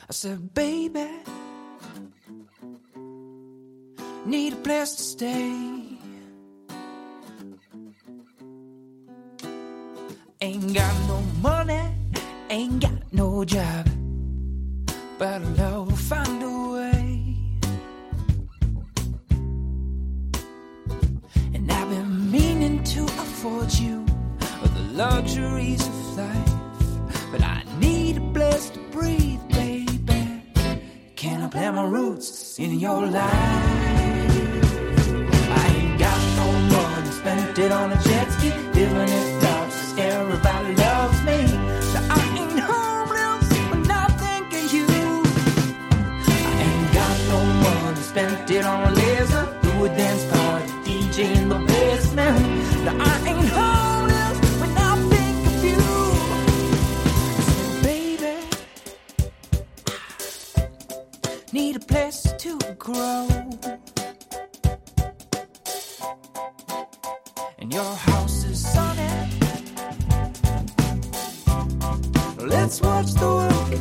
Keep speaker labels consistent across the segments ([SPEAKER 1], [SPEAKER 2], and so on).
[SPEAKER 1] I said, baby, need a place to stay. Ain't got no money, ain't got no job, but love will find a way. And I've been meaning to afford you the luxuries of life, but I need a place to breathe, baby. Can I plant my roots in your life? I ain't got no money, spent it on a jet ski, living it up, so everybody loves me. So I ain't homeless when I think of you. I ain't got no money, spent it on a laser, do a dance party, DJ in the basement. Now I ain't homeless when I think of you. So baby, I need a place to grow. And your house is sunny. Let's watch the world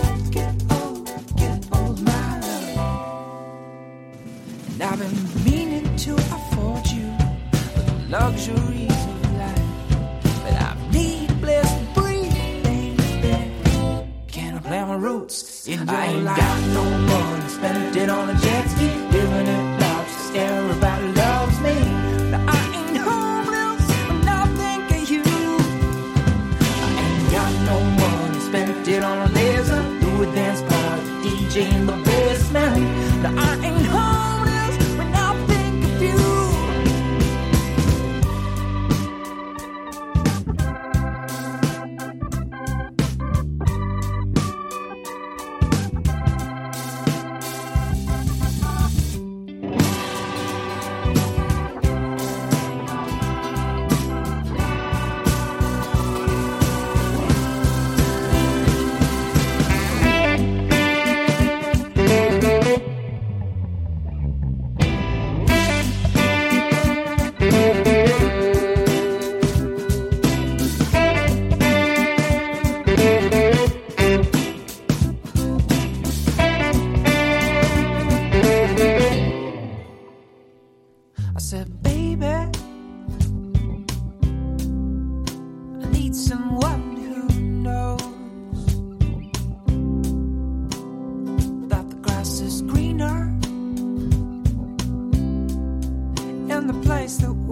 [SPEAKER 1] get old, my love. And I've been meaning to afford you the luxuries of life, but I need a place to breathe, baby. Can I plant my roots in your life? I ain't got no money, spent it on a jet ski, living it large, so everybody loves me. Now I ain't homeless when I think of you. I ain't got no money, spent it on a laser, do a dance party, DJ in the basement. Now I ain't homeless when I think of you. I said, baby, I need someone who knows that the grass is greener in the place that